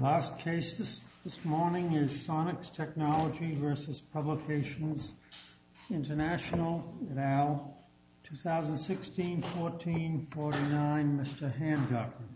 Last case this morning is Sonix Technology versus Publications International et al. 2016-14-49, Mr. Handgartner.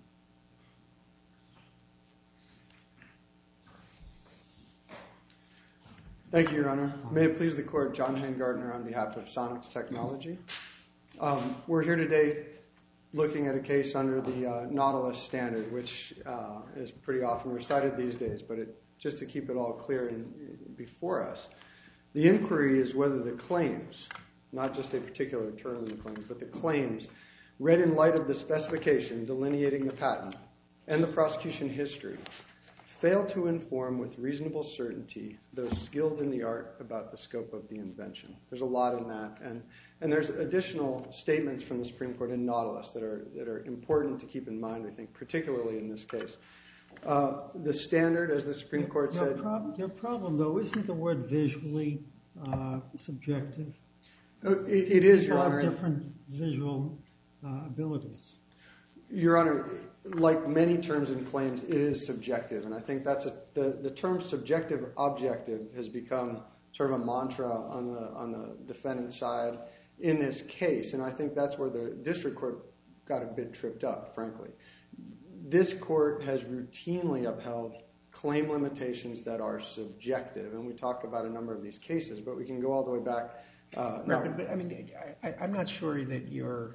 Thank you, Your Honor. May it please the Court, John Handgartner on behalf of Sonix Technology. We're here today looking at a case under the Nautilus standard, which is pretty often recited these days, but just to keep it all clear before us, the inquiry is whether the claims, not just a particular term in the claims, but the claims read in light of the specification delineating the patent and the prosecution history fail to inform with reasonable certainty those skilled in the art about the scope of the invention. There's a lot in that, and there's additional statements from the Supreme Court in Nautilus that are important to keep in mind, I think, particularly in this case. The standard, as the Supreme Court said... Your problem, though, isn't the word visually subjective? It is, Your Honor. Different visual abilities. Your Honor, like many terms in claims, it is subjective, and I think that's the term subjective objective has become sort of a mantra on the defendant's side in this case, and I think that's where the district court got a bit tripped up, frankly. This court has routinely upheld claim limitations that are subjective, and we talk about a number of these cases, but we can go all the way back. But I mean, I'm not sure that you're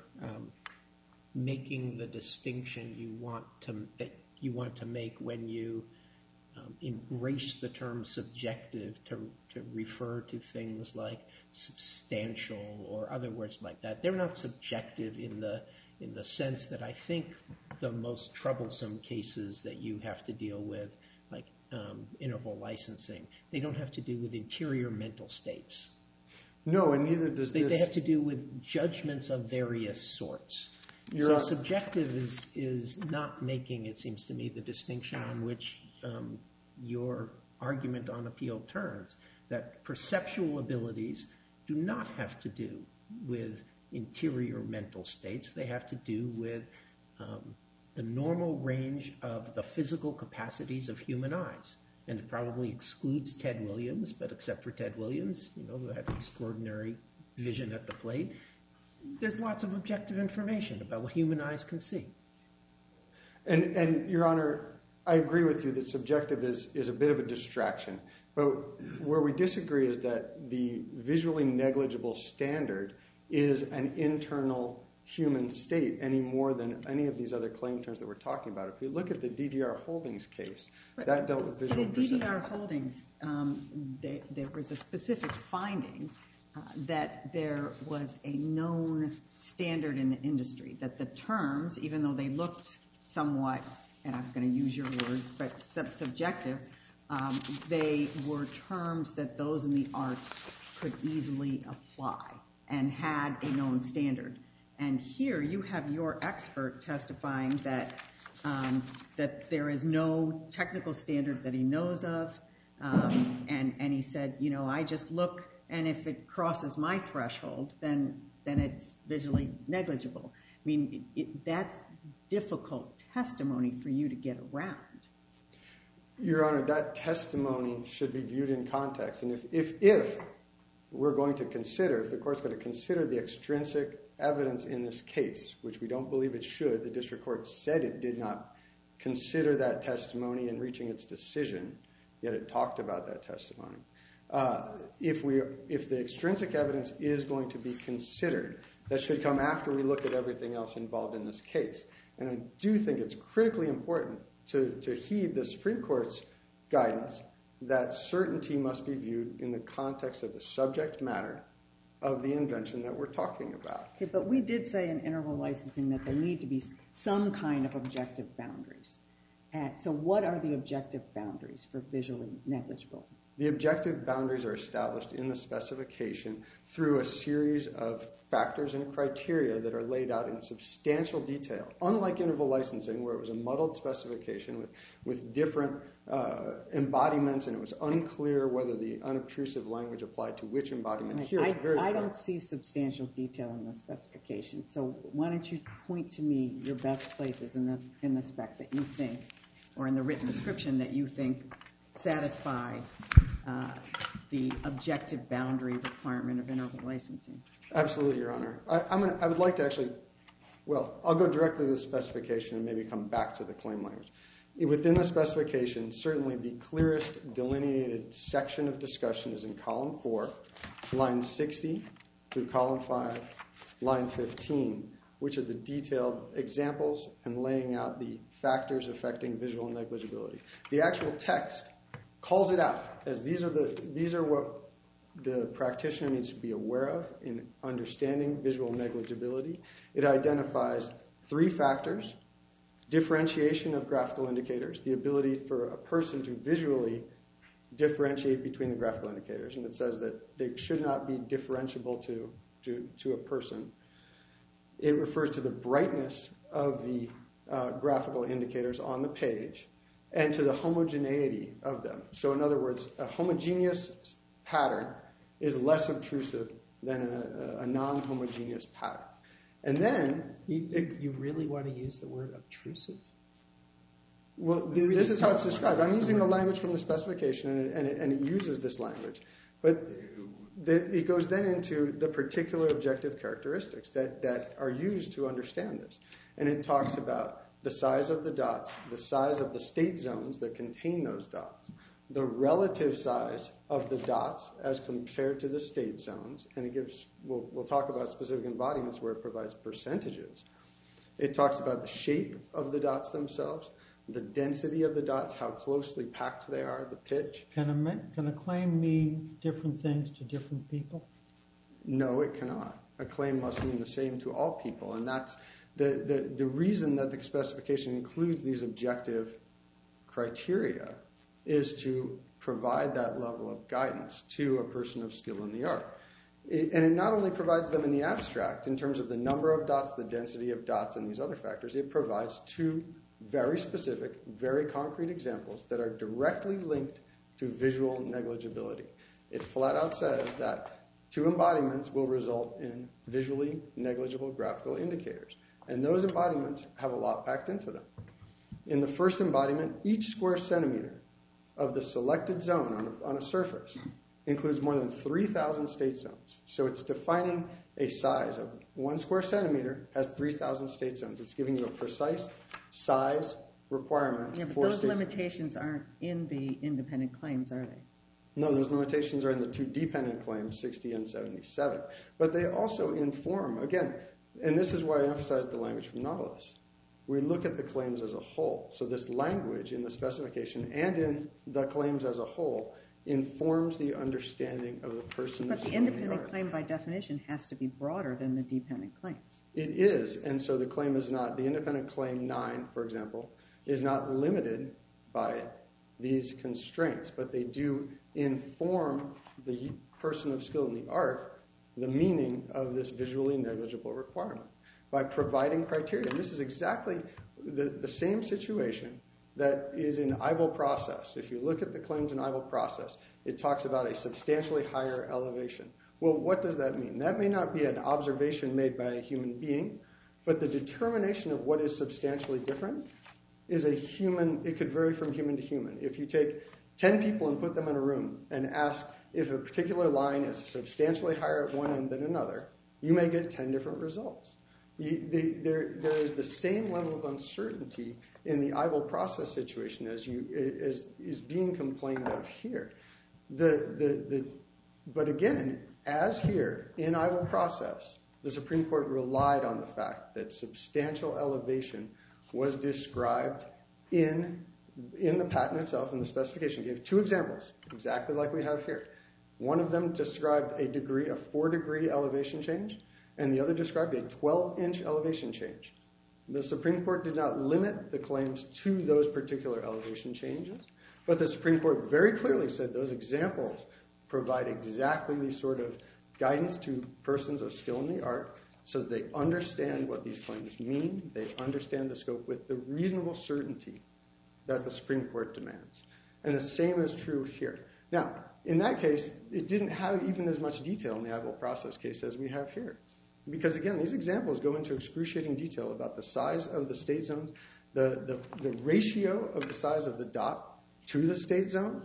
making the distinction you want to make when you embrace the term subjective to refer to things like substantial or other words like that. They're not subjective in the sense that I think the most troublesome cases that you have to deal with, like interval licensing, they don't have to do with interior mental states. No, and neither does this. They have to do with judgments of various sorts. So subjective is not making, it seems to me, the distinction on which your argument on appeal turns, that perceptual abilities do not have to do with interior mental states. They have to do with the normal range of the physical capacities of human eyes. And it probably excludes Ted Williams, but except for Ted Williams, who had extraordinary vision at the plate, there's lots of objective information about what human eyes can see. And Your Honor, I agree with you that subjective is a bit of a distraction. But where we disagree is that the visually negligible standard is an internal human state any more than any of these other claim terms that we're talking about. If you look at the DDR Holdings case, that dealt with visual perception. But in DDR Holdings, there was a specific finding that there was a known standard in the industry, that the terms, even though they looked somewhat, and I'm going to use your words, but subjective, they were terms that those in the art could easily apply and had a known standard. And here you have your expert testifying that there is no technical standard that he knows of, and he said, I just look, and if it crosses my threshold, then it's visually negligible. I mean, that's difficult testimony for you to get around. Your Honor, that testimony should be viewed in context. And if we're going to consider, if the court's going to consider the extrinsic evidence in this case, which we don't believe it should, the district court said it did not consider that testimony in reaching its decision, yet it talked about that testimony. If the extrinsic evidence is going to be considered, that should come after we look at everything else involved in this case. And I do think it's critically important to heed the Supreme Court's guidance that certainty must be viewed in the context of the subject matter of the invention that we're talking about. Okay, but we did say in interval licensing that there need to be some kind of objective boundaries. So what are the objective boundaries for visually negligible? The objective boundaries are established in the specification through a series of factors and criteria that are laid out in substantial detail. Unlike interval licensing, where it was a muddled specification with different embodiments, and it was unclear whether the unobtrusive language applied to which embodiment. Here, it's very clear. I don't see substantial detail in the specification. So why don't you point to me your best places in the spec that you think or in the written description that you think satisfy the objective boundary requirement of interval licensing? Absolutely, Your Honor. I would like to actually, well, I'll go directly to the specification and maybe come back to the claim language. Within the specification, certainly the clearest delineated section of discussion is in column 4, line 60 through column 5, line 15, which are the detailed examples and laying out the factors affecting visual negligibility. The actual text calls it out as these are what the practitioner needs to be aware of in understanding visual negligibility. It identifies 3 factors: differentiation of graphical indicators, the ability for a person to visually differentiate between the graphical indicators, and it says that they should not be differentiable to a person. It refers to the brightness of the graphical indicators on the page and to the homogeneity of them. So in other words, a homogeneous pattern is less obtrusive than a non-homogeneous pattern. And then... You really want to use the word obtrusive? Well, this is how it's described. I'm using the language from the specification, and it uses this language. But it goes then into the particular objective characteristics that are used to understand this. And it talks about the size of the dots, the size of the state zones that contain those dots, the relative size of the dots as compared to the state zones, and it gives, we'll talk about specific embodiments where it provides percentages. It talks about the shape of the dots themselves, the density of the dots, how closely packed they are, the pitch. Can a claim mean different things to different people? No, it cannot. A claim must mean the same to all people, and that's the reason that the specification includes these objective criteria is to provide that level of guidance to a person of skill in the art. And it not only provides them in the abstract in terms of the number of dots, the density of dots, and these other factors, it provides 2 very specific, very concrete examples that are directly linked to visual negligibility. It flat out says that 2 embodiments will result in visually negligible graphical indicators. And those embodiments have a lot packed into them. In the first embodiment, each square centimeter of the selected zone on a surface includes more than 3,000 state zones. So it's defining a size of 1 square centimeter has 3,000 state zones. It's giving you a precise size requirement. Yeah, but those limitations aren't in the independent claims, are they? No, those limitations are in the 2 dependent claims, 60 and 77. But they also inform, again, and this is why I emphasize the language from Nautilus. We look at the claims as a whole. So this language in the specification and in the claims as a whole informs the understanding of the person. But the independent claim by definition has to be broader than the dependent claims. It is, and so the claim is not, the independent claim 9, for example, is not limited by these constraints, but they do inform the person of skill in the art the meaning of this visually negligible requirement by providing criteria. And this is exactly the same situation that is in Eiffel process. If you look at the claims in Eiffel process, it talks about a substantially higher elevation. Well, what does that mean? That may not be an observation made by a human being, but the determination of what is substantially different is a human, it could vary from human to human. If you take 10 people and put them in a room and ask if a particular line is substantially higher at one end than another, you may get 10 different results. There is the same level of uncertainty in the Eiffel process situation as is being complained of here. But again, as here in Eiffel process, the Supreme Court relied on the fact that substantial elevation was described in the patent itself, in the specification. It gave 2 examples, exactly like we have here. One of them described a 4-degree elevation change, and the other described a 12-inch elevation change. The Supreme Court did not limit the claims to those particular elevation changes, but the Supreme Court very clearly said those examples provide exactly the sort of guidance to persons of skill in the art so that they understand what these claims mean, they understand the scope with the reasonable certainty that the Supreme Court demands. And the same is true here. Now, in that case, it didn't have even as much detail in the Eiffel process case as we have here. Because again, these examples go into excruciating detail about the size of the state zones, the ratio of the size of the dot to the state zone.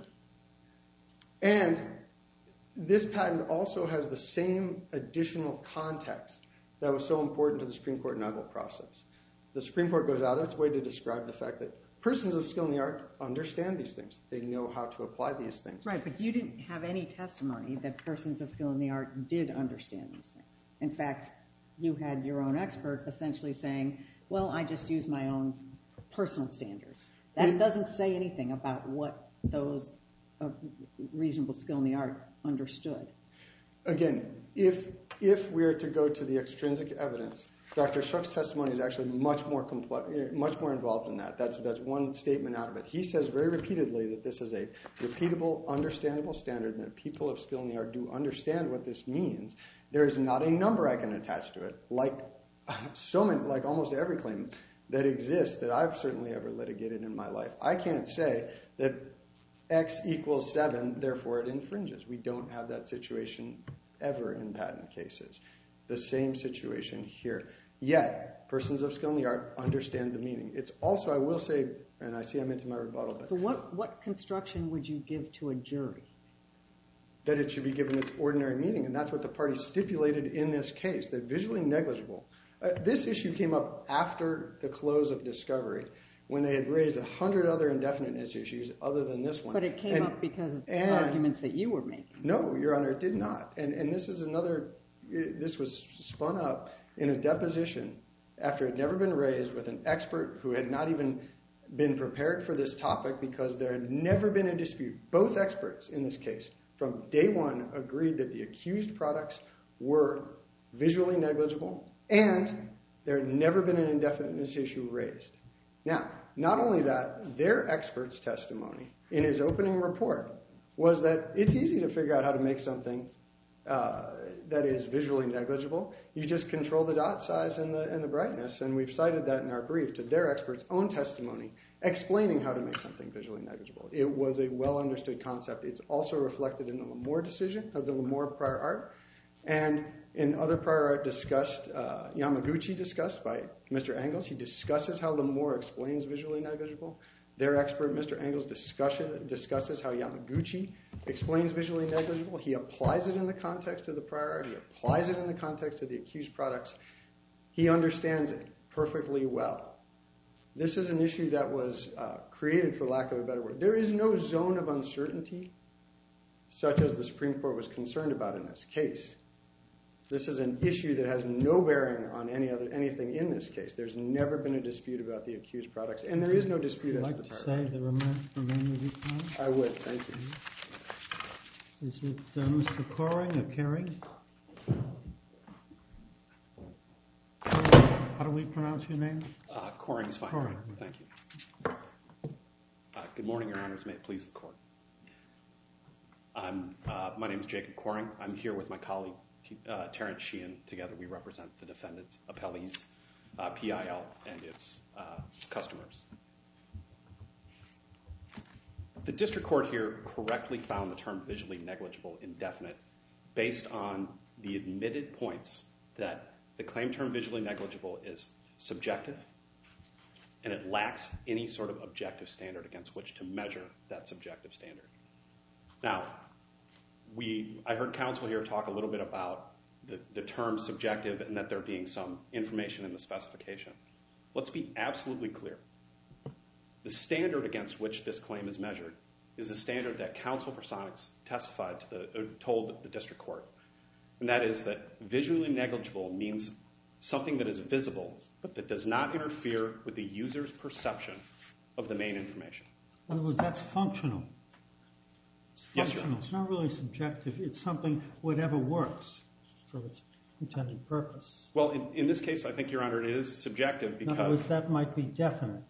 And this patent also has the same additional context that was so important to the Supreme Court novel process. The Supreme Court goes out of its way to describe the fact that persons of skill in the art understand these things. They know how to apply these things. Right, but you didn't have any testimony that persons of skill in the art did understand these things. In fact, you had your own expert essentially saying, well, I just use my own personal standards. That doesn't say anything about what those reasonable skill in the art understood. Again, if we're to go to the extrinsic evidence, Dr. Shook's testimony is actually much more complex, much more involved than that. That's one statement out of it. He says very repeatedly that this is a repeatable, understandable standard, and that people of skill in the art do understand what this means. There is not a number I can attach to it, like almost every claim that exists that I've certainly ever litigated in my life. I can't say that X equals 7, therefore it infringes. We don't have that situation ever in patent cases. The same situation here. Yet, persons of skill in the art understand the meaning. It's also, I will say, and I see I'm into my rebuttal, but so what construction would you give to a jury? That it should be given its ordinary meaning, and that's what the party stipulated in this case, that visually negligible. This issue came up after the close of discovery, when they had raised 100 other indefiniteness issues other than this one. But it came up because of the arguments that you were making. No, Your Honor, it did not. And this is this was spun up in a deposition after it had never been raised with an expert who had not even been prepared for this topic because there had never been a dispute. Both experts in this case, from day one, agreed that the accused products were visually negligible and there had never been an indefiniteness issue raised. Now, not only that, their expert's testimony in his opening report was that it's easy to figure out how to make something that is visually negligible. You just control the dot size and the brightness, and we've cited that in our brief to their expert's own testimony explaining how to make something visually negligible. It was a well-understood concept. It's also reflected in the Lamore decision, of the Lamore prior art, and in other prior art discussed, Yamaguchi discussed by Mr. Engels, he discusses how Lamore explains visually negligible. Their expert, Mr. Engels, discusses how Yamaguchi explains visually negligible. He applies it in the context of the prior art. He applies it in the context of the accused products. He understands it perfectly well. This is an issue that was created, for lack of a better word. There is no zone of uncertainty such as the Supreme Court was concerned about in this case. This is an issue that has no bearing on anything in this case. There's never been a dispute about the accused products, and there is no dispute as to the prior art. Would you like to say the remainder of your time? I would, thank you. Is it Mr. Coring or Kering? How do we pronounce your name? Coring is fine. Coring. Thank you. Good morning, Your Honors. May it please the Court. My name is Jacob Coring. I'm here with my colleague, Terrence Sheehan. Together we represent the defendants, appellees, PIL, and its customers. The district court here correctly found the term visually negligible indefinite based on the admitted points that the claim term visually negligible is subjective and it lacks any sort of objective standard against which to measure that subjective standard. Now, I heard counsel here talk a little bit about the term subjective and that there being some information in the specification. Let's be absolutely clear. The standard against which this claim is measured is the standard that counsel for Sonics told the district court, and that is that visually negligible means something that is visible but that does not interfere with the user's perception of the main information. In other words, that's functional. It's Yes, functional. sir. It's not really subjective. It's something, whatever works for its intended purpose. Well, in this case, I think, Your Honor, it is subjective because... In other words, that might be definite.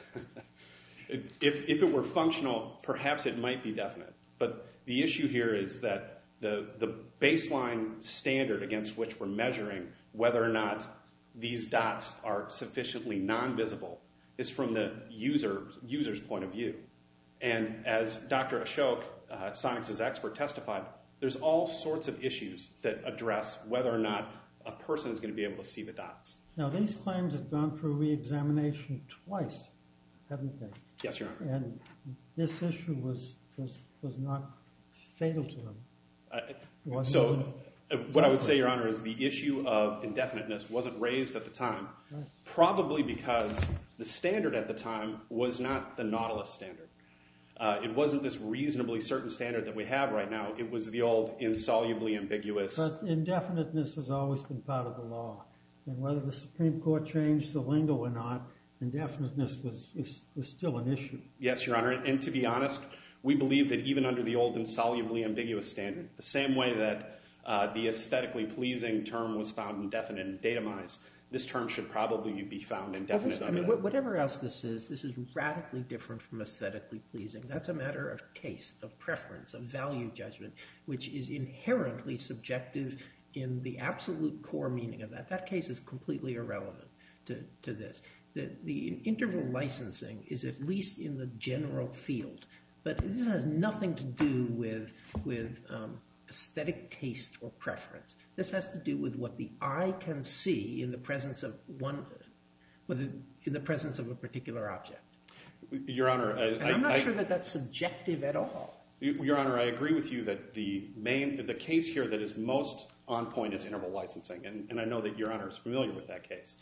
If it were functional, perhaps it might be definite. But the issue here is that the baseline standard against which we're measuring whether or not these dots are sufficiently non-visible is from the user's point of view. And as Dr. Ashok, Sonics' expert, testified, there's all sorts of issues that address whether or not a person is going to be able to see the dots. Now, these claims have gone through re-examination twice, haven't they? Yes, Your Honor. And this issue was not fatal to them. What I would say, Your Honor, is the issue of indefiniteness wasn't raised at the time, probably because the standard at the time was not the Nautilus standard. It wasn't this reasonably certain standard that we have right now. It was the old insolubly ambiguous. But indefiniteness has always been part of the law. And whether the Supreme Court changed the lingo or not, indefiniteness was still an issue. Yes, Your Honor. And to be honest, we believe that even under the old insolubly ambiguous standard, the same way that the aesthetically pleasing term was found indefinite and datamized, this term should probably be found indefinite. Whatever else this is radically different from aesthetically pleasing. That's a matter of taste, of preference, of value judgment, which is inherently subjective in the absolute core meaning of that. That case is completely irrelevant to this. The interval licensing is at least in the general field, but this has nothing to do with aesthetic taste or preference. This has to do with what the eye can see in the presence of a particular object. Your Honor, I'm not sure that that's subjective at all. Your Honor, I agree with you that the case here that is most on point is interval licensing, and I know that Your Honor is familiar with that case.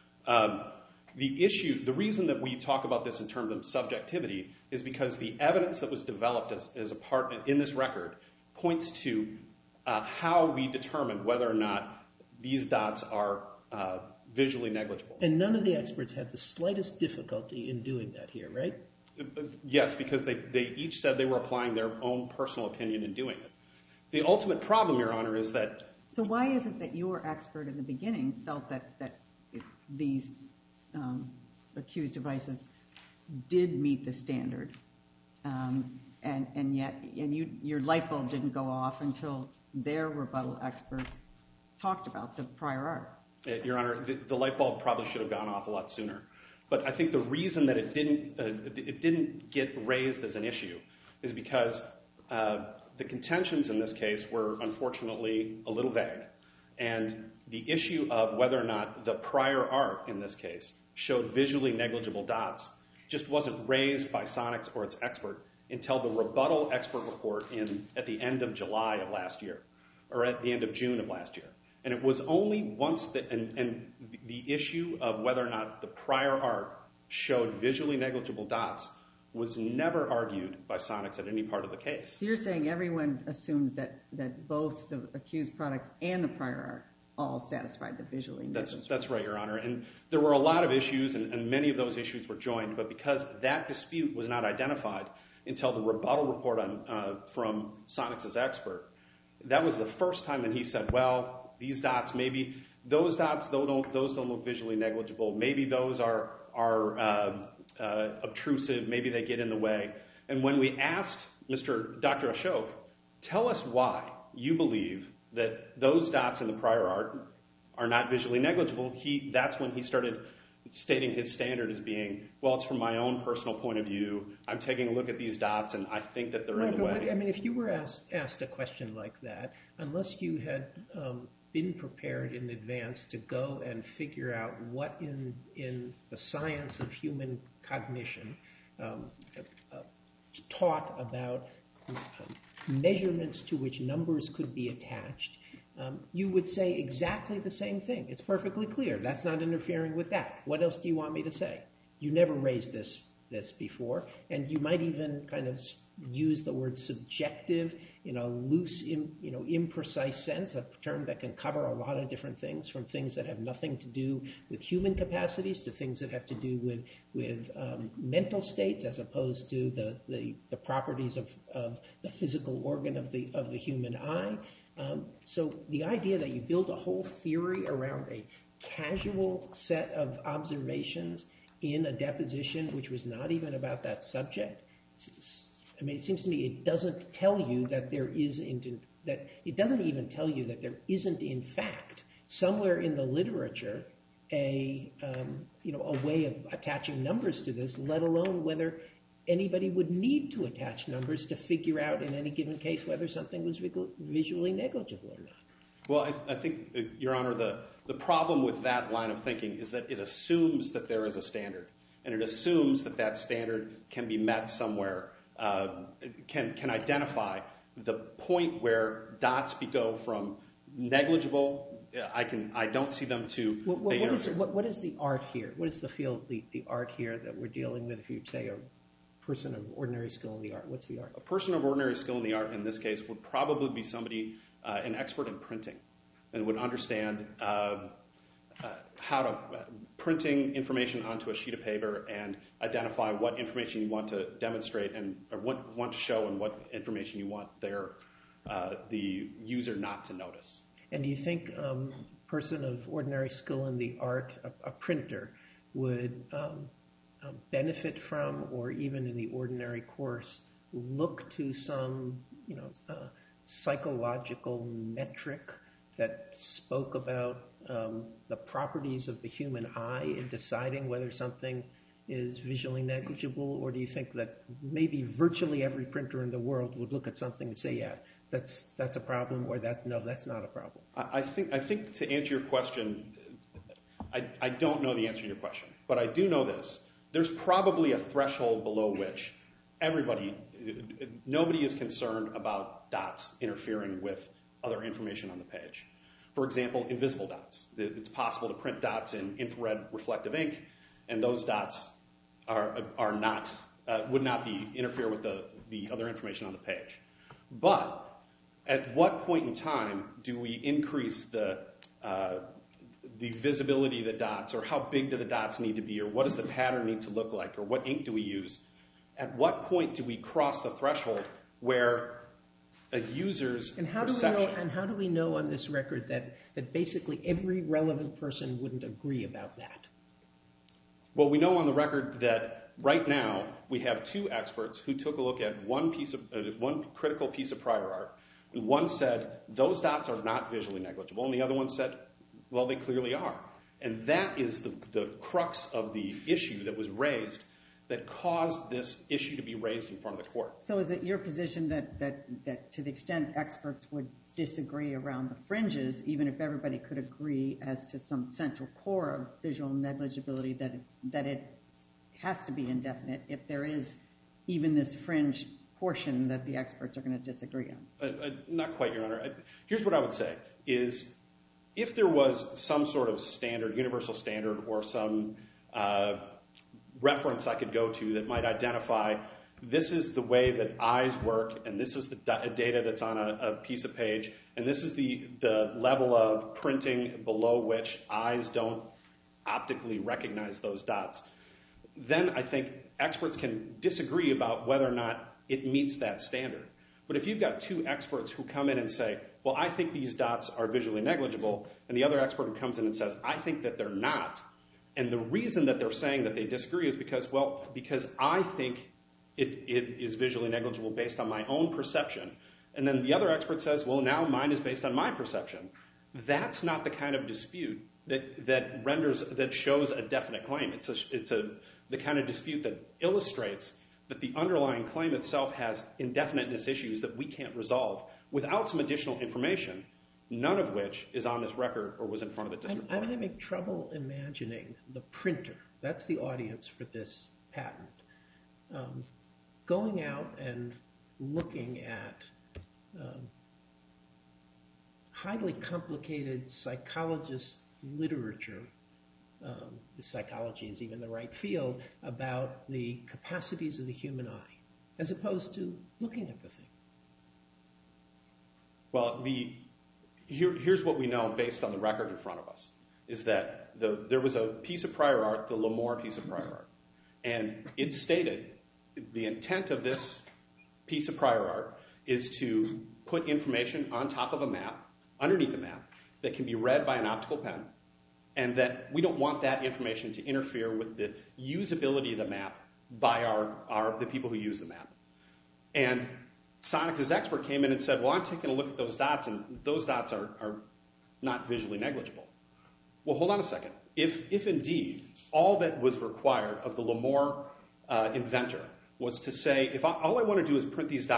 The reason that we talk about this in terms of subjectivity is because the evidence that was developed as a part in this record points to how we determine whether or not these dots are visually negligible. And none of the experts had the slightest difficulty in doing that here, right? Yes, because they each said they were applying their own personal opinion in doing it. The ultimate problem, Your Honor, is that... So why is it that your expert in the beginning felt that these accused devices did meet the standard, and yet your light bulb didn't go off until their rebuttal expert talked about the prior art? Your Honor, the light bulb probably should have gone off a lot sooner. But I think the reason that it didn't get raised as an issue is because the contentions in this case were unfortunately a little vague. And the issue of whether or not the prior art in this case showed visually negligible dots just wasn't raised by Sonix or its expert until the rebuttal expert report at the end of July of last year, or at the end of June of last year. And it was only once that, and the issue of whether or not the prior art showed visually negligible dots was never argued by Sonix at any part of the case. So you're saying everyone assumed that both the accused products and the prior art all satisfied the visually negligible? That's right, Your Honor. And there were a lot of issues, and many of those issues were joined, but because that dispute was not identified until the rebuttal report from Sonix's expert, that was the first time that he said, well, these dots, maybe those dots, those don't look visually negligible. Maybe those are obtrusive. Maybe they get in the way. And when we asked Dr. Ashok, tell us why you believe that those dots in the prior art are not visually negligible, that's when he started stating his standard as being, well, it's from my own personal point of view. I'm taking a look at these dots, and I think that they're in the way. I mean, if you were asked a question like that, unless you had been prepared in advance to go and figure out what in the science of human cognition taught about measurements to which numbers could be attached, you would say exactly the same thing. It's perfectly clear. That's not interfering with that. What else do you want me to say? You never raised this before, and you might even kind of use the word subjective in a loose, imprecise sense, a term that can cover a lot of different things, from things that have nothing to do with human capacities to things that have to do with mental states, as opposed to the properties of the physical organ of the human eye. So the idea that you build a whole theory around a casual set of observations in a deposition which was not even about that subject, I mean, it seems to me it doesn't tell you that it doesn't even tell you that there isn't, in fact, somewhere in the literature a way of attaching numbers to this, let alone whether anybody would need to attach numbers to figure out in any given case whether something was visually negligible or not. Well, I think, Your Honor, the problem with that line of thinking is that it assumes that there is a standard, and it assumes that that standard can be met somewhere, can identify the point where dots go from negligible. I don't see them to. What is the art here? What is the field, the art here that we're dealing with? If you say a person of ordinary skill in the art, what's the art? A person of ordinary skill in the art in this case would probably be somebody, an expert in printing, and would understand how to printing information onto a sheet of paper and identify what information you want to demonstrate or what you want to show and what information you want the user not to notice. And do you think a person of ordinary skill in the art, a printer, would benefit from, or even in the ordinary course, look to some psychological metric that spoke about the properties of the human eye in deciding whether something is visually negligible? Or do you think that maybe virtually every printer in the world would look at something and say, yeah, that's a problem, or no, that's not a problem? I think to answer your question, I don't know the answer to your question, but I do know this. There's probably a threshold below which nobody is concerned about dots interfering with other information on the page. For example, invisible dots. It's possible to print dots in infrared reflective ink, and those dots would not interfere with the other information on the page. But at what point in time do we increase the visibility of the dots, or how big do the dots need to be, or what does the pattern need to look like, or what ink do we use? At what point do we cross the threshold where a user's perception... And how do we know on this record that basically every relevant person wouldn't agree about that? Well, we know on the record that right now we have two experts who took a look at one critical piece of prior art. And one said, those dots are not visually negligible. And the other one said, well, they clearly are. And that is the crux of the issue that was raised that caused this issue to be raised in front of the court. So is it your position that to the extent experts would disagree around the fringes, even if everybody could agree as to some central core of visual negligibility, that it has to be indefinite if there is even this fringe portion that the experts are going to disagree on? Not quite, Your Honor. Here's what I would say is, if there was some sort of standard, universal standard, or some reference I could go to that might identify this is the way that eyes work, and this is the data that's on a piece of page, and this is the level of printing below which eyes don't optically recognize those dots, then I think experts can disagree about whether or not it meets that standard. But if you've got two experts who come in and say, well, I think these dots are visually negligible, and the other expert who comes in and says, I think that they're not, and the reason that they're saying that they disagree is because I think it is visually negligible based on my own perception, and then the other expert says, well, now mine is based on my perception. That's not the kind of dispute that shows a definite claim. It's the kind of dispute that illustrates that the underlying claim itself has indefiniteness issues that we can't resolve without some additional information, none of which is on this record or was in front of the district court. I'm having trouble imagining the printer, that's the audience for this patent, going out and looking at highly complicated psychologist literature, the psychology is even the right field, about the capacities of the human eye, as opposed to looking at the thing. Well, here's what we know based on the record in front of us, is that there was a piece of prior art, the Lamore piece of prior art, and it stated the intent of this piece of prior art is to put information on top of a map, underneath a map, that can be read by an optical pen, and that we don't want that information to interfere with the usability of the map by the people who use the map. And Sonix's expert came in and said, well, I'm taking a look at those dots, and those dots are not visually negligible. Well, hold on a second. If indeed all that was required of the Lamore inventor was to say, if all I want to do is print these dots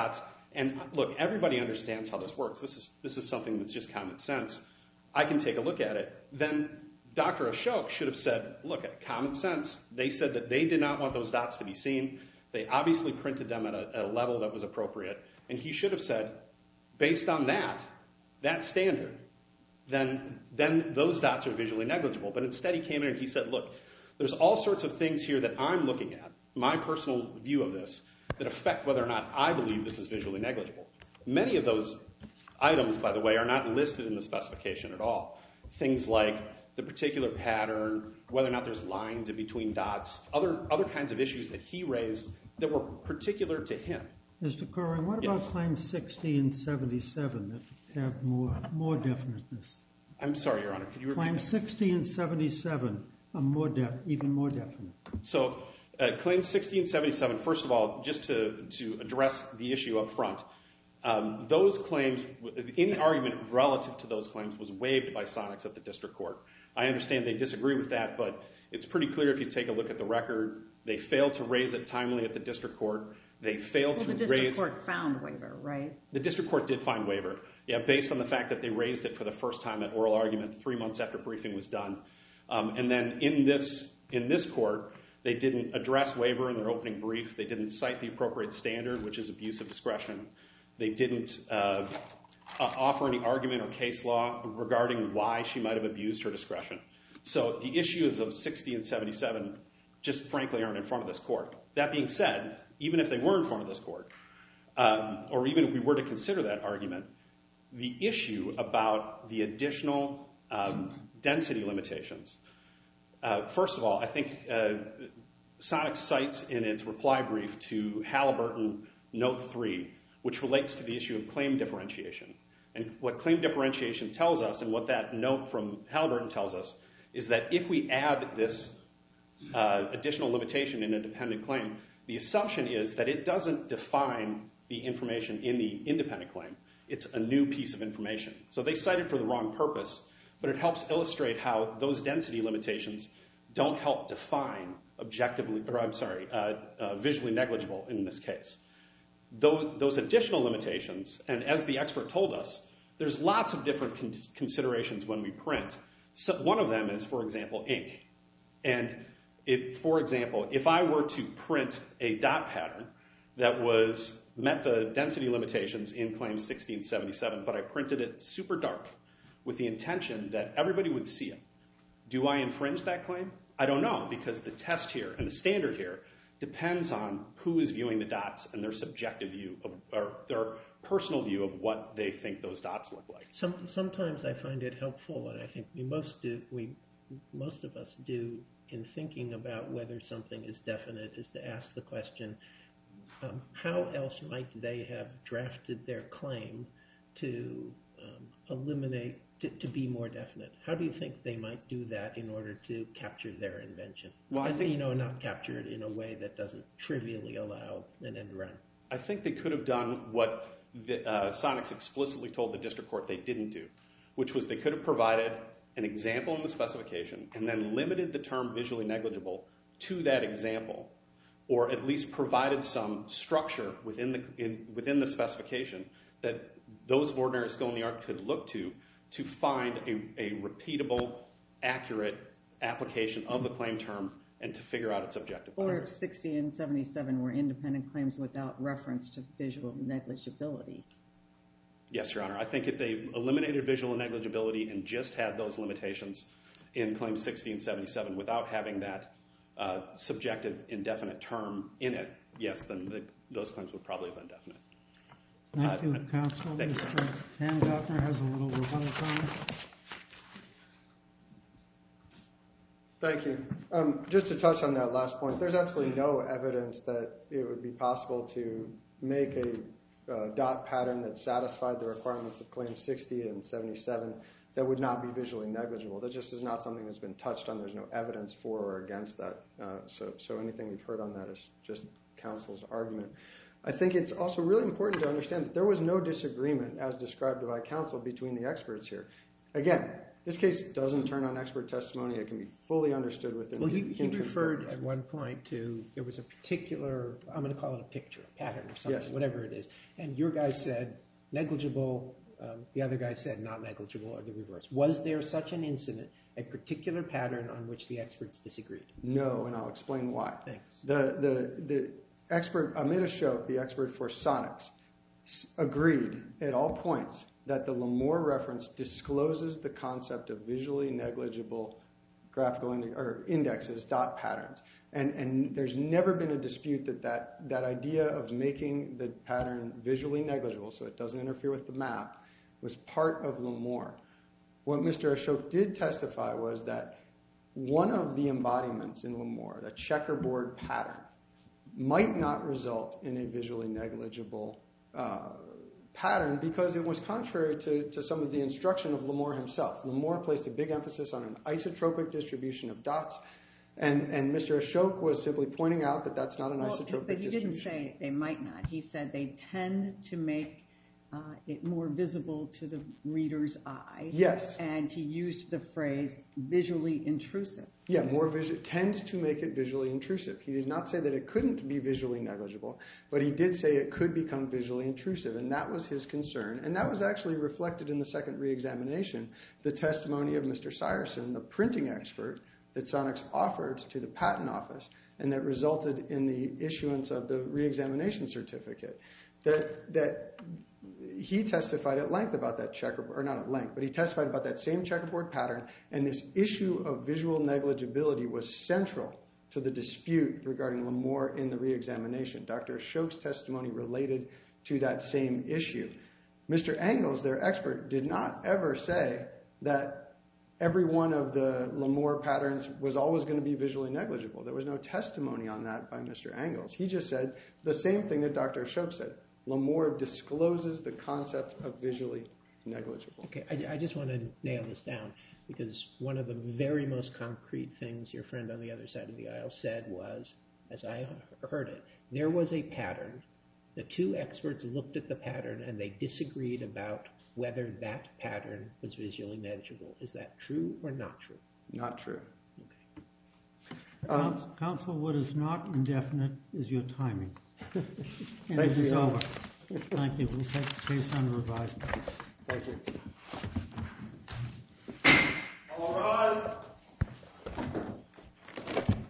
And look, everybody understands how this works. This is something that's just common sense. I can take a look at it. Then Dr. Ashok should have said, look, at common sense, they said that they did not want those dots to be seen. They obviously printed them at a level that was appropriate. And he should have said, based on that standard, then those dots are visually negligible. But instead he came in and he said, look, there's all sorts of things here that I'm looking at, my personal view of this, that affect whether or not I believe this is visually negligible. Many of those items, by the way, are not listed in the specification at all. Things like the particular pattern, whether or not there's lines in between dots, other kinds of issues that he raised that were particular to him. Mr. Curran, what about claims 60 and 77 that have more definiteness? I'm sorry, Your Honor, could you repeat Claims that? 60 and 77 are even more definite. So claims 60 and 77, first of all, just to address the issue up front, those claims, any argument relative to those claims was waived by Sonics at the district court. I understand they disagree with that, but it's pretty clear if you take a look at the record. They failed to raise it timely at the district court. They failed to raise... the district court found waiver, right? The district court did find waiver, yeah, based on the fact that they raised it for the first time at oral argument 3 months after briefing was done. And then in this court, they didn't address waiver in their opening brief. They didn't cite the appropriate standard, which is abuse of discretion. They didn't offer any argument or case law regarding why she might have abused her discretion. So the issues of 60 and 77 just frankly aren't in front of this court. That being said, even if they were in front of this court, or even if we were to consider that argument, the issue about the additional density limitations, first of all, I think Sonics cites in its reply brief to Halliburton Note 3, which relates to the issue of claim differentiation. And what claim differentiation tells us, and what that note from Halliburton tells us, is that if we add this additional limitation in a dependent claim, the assumption is that it doesn't define the information in the independent claim. It's a new piece of information. So they cite it for the wrong purpose, but it helps illustrate how those density limitations don't help define visually negligible in this case. Those additional limitations, and as the expert told us, there's lots of different considerations when we print. So one of them is, for example, ink. And for example, if I were to print a dot pattern that met the density limitations in claims 60 and 77, but I printed it super dark with the intention that everybody would see it, do I infringe that claim? I don't know, because the test here and the standard here depends on who is viewing the dots and their subjective view or their personal view of what they think those dots look like. Sometimes I find it helpful, and I think most of us do, in thinking about whether something is definite, is to ask the question, how else might they have drafted their claim to eliminate, to be more definite? How do you think they might do that in order to capture their invention? Well, I think, not capture it in a way that doesn't trivially allow an end run. I think they could have done what Sonics explicitly told the district court they didn't do, which was they could have provided an example in the specification and then limited the term visually negligible to that example, or at least provided some structure within the specification that those of ordinary skill in the art could look to find a repeatable, accurate application of the claim term and to figure out its objective. Or 60 and 77 were independent claims without reference to visual negligibility. Yes, Your Honor. I think if they eliminated visual negligibility and just had those limitations in claims 60 and 77 without having that subjective indefinite term in it, yes, then those claims would probably have been definite. Thank you, counsel. Thank you. Mr. Hangartner has a little rebuttal time. Thank you. Just to touch on that last point, there's absolutely no evidence that it would be possible to make a dot pattern that satisfied the requirements of claims 60 and 77 that would not be visually negligible. That just is not something that's been touched on. There's no evidence for or against that. So anything we've heard on that is just counsel's argument. I think it's also really important to understand that there was no disagreement, as described by counsel, between the experts here. Again, This case doesn't turn on expert testimony. It can be fully understood within Well, he referred at one point to, there was a particular, I'm going to call it a picture, a pattern or something, yes. Whatever it is. And your guy said negligible, the other guy said not negligible, or the reverse. Was there such an incident, a particular pattern on which the experts disagreed? No, and I'll explain why. Thanks. The expert, Amit Ashok, the expert for Sonics, agreed at all points that the Lamore reference discloses the concept of visually negligible graphical indexes, dot patterns. And there's never been a dispute that idea of making the pattern visually negligible, so it doesn't interfere with the map, was part of Lamore. What Mr. Ashok did testify was that one of the embodiments in Lamore, the checkerboard pattern, might not result in a visually negligible pattern because it was contrary to some of the instruction of Lamore himself. Lamore placed a big emphasis on an isotropic distribution of dots, and Mr. Ashok was simply pointing out that that's not an isotropic distribution. But he didn't say they might not. He said they tend to make it more visible to the reader's eye. Yes. And he used the phrase visually intrusive. Yeah, tends to make it visually intrusive. He did not say that it couldn't be visually negligible, but he did say it could become visually intrusive, and that was his concern. And that was actually reflected in the second reexamination, the testimony of Mr. Syerson, the printing expert that Sonics offered to the patent office, and that resulted in the issuance of the reexamination certificate. That he testified at length about that checkerboard, or not at length, but he testified about that same checkerboard pattern, and this issue of visual negligibility was central to the dispute regarding Lamore in the reexamination. Dr. Ashok's testimony related to that same issue. Mr. Engels, their expert, did not ever say that every one of the Lamore patterns was always going to be visually negligible. There was no testimony on that by Mr. Engels. He just said the same thing that Dr. Ashok said. Lamore discloses the concept of visually negligible. Okay, I just want to nail this down, because one of the very most concrete things your friend on the other side of the aisle said was, as I heard it, there was a pattern. The two experts looked at the pattern and they disagreed about whether that pattern was visually negligible. Is that true or not true? Not true. Okay. Counsel, what is not indefinite is your timing. And Thank it you, is Your Honor. over. Thank you. We'll take the case under advisement. Thank you. All rise.